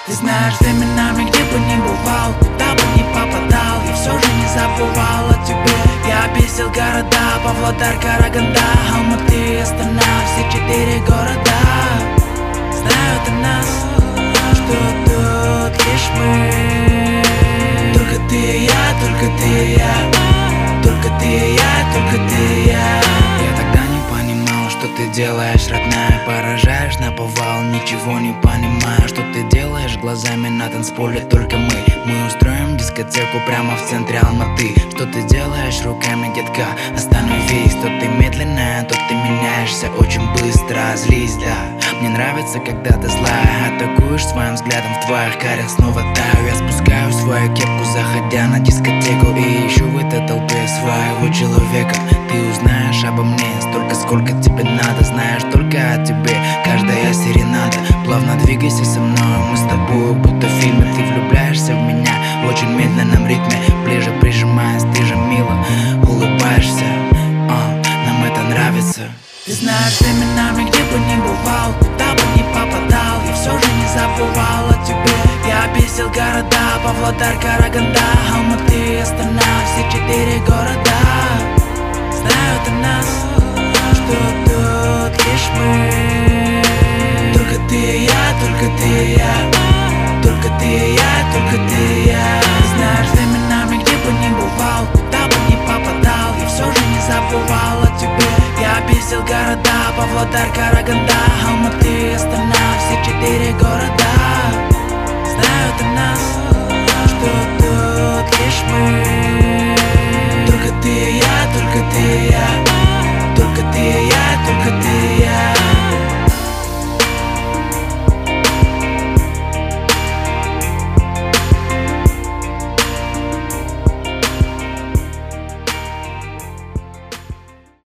Ты знаешь, временами, где бы ни бывал, куда бы ни попадал, я все же не забывал о тебе. Я объездил города, Павлодар, Караганда, Алматы, Астана, все 4 города. Знают о нас, что тут лишь мы. Только ты и я, только ты и я, только ты и я, только ты и я. Я тогда не понимал, что ты делаешь, родная. Поражаешь наповал, ничего не понимаю, что ты делаешь глазами на танцполе. Только мы устроим дискотеку прямо в центре Алматы. Что ты делаешь руками, детка, остановись. То ты медленная, то ты меняешься очень быстро. Злись, да, мне нравится, когда ты злая. Атакуешь своим взглядом, в твоих карих снова таю. Я спускаю свою кепку, заходя на дискотеку, и ищу в этой толпе своего человека. Ты узнаешь обо мне столько, сколько тебе надо. Знаешь только о тебе, каждая серенада. Плавно двигайся со мной, мы с тобой будто в фильме. Ты влюбляешься в меня в очень медленном ритме. Ближе прижимаясь, ты же мило улыбаешься, нам это нравится. Ты знаешь, временами, где бы ни бывал, куда бы ни попадал, я все же не забывал о тебе. Я объездил города, Павлодар, Караганда, Алматы, Астана, все 4 города. Знают о нас, что тут лишь мы. Только ты и я, только ты и я, только ты и я, только ты и я. Знаешь, временами, где бы ни бывал, куда бы ни попадал, я все же не забывал о тебе. Я объездил города, Павлодар, Караганда, Алматы, Астана, все 4 города.